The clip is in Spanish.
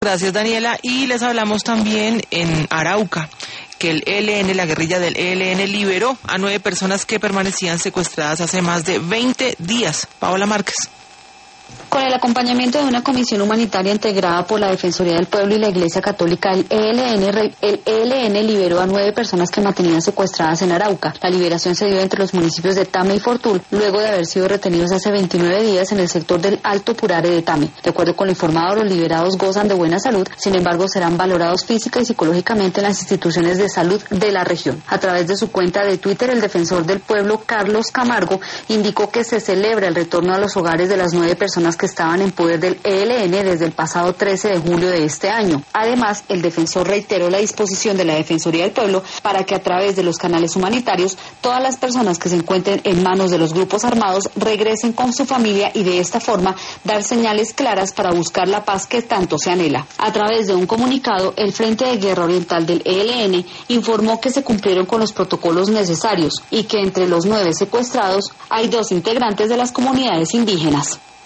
Gracias, Daniela. Y les hablamos también en Arauca, que el ELN, la guerrilla del ELN, liberó a 9 personas que permanecían secuestradas hace más de 20 días. Paola Márquez. Con el acompañamiento de una comisión humanitaria integrada por la Defensoría del Pueblo y la Iglesia Católica, el ELN liberó a 9 personas que mantenían secuestradas en Arauca. La liberación se dio entre los municipios de Tame y Fortul, luego de haber sido retenidos hace 29 días en el sector del Alto Purare de Tame. De acuerdo con lo informado, los liberados gozan de buena salud, sin embargo serán valorados física y psicológicamente en las instituciones de salud de la región. A través de su cuenta de Twitter, el defensor del pueblo, Carlos Camargo, indicó que se celebra el retorno a los hogares de las 9 personas que estaban en poder del ELN desde el pasado 13 de julio de este año. Además, el defensor reiteró la disposición de la Defensoría del Pueblo para que a través de los canales humanitarios todas las personas que se encuentren en manos de los grupos armados regresen con su familia y de esta forma dar señales claras para buscar la paz que tanto se anhela. A través de un comunicado, el Frente de Guerra Oriental del ELN informó que se cumplieron con los protocolos necesarios y que entre los 9 secuestrados hay 2 integrantes de las comunidades indígenas.